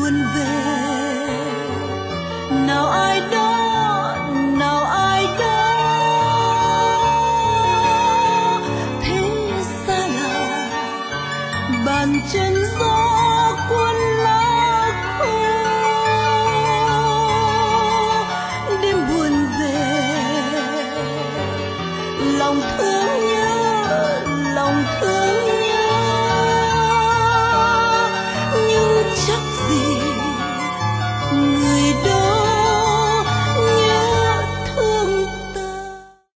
buồn về. Nào ai đó, nào ai đó, thế xa lạ bàn chân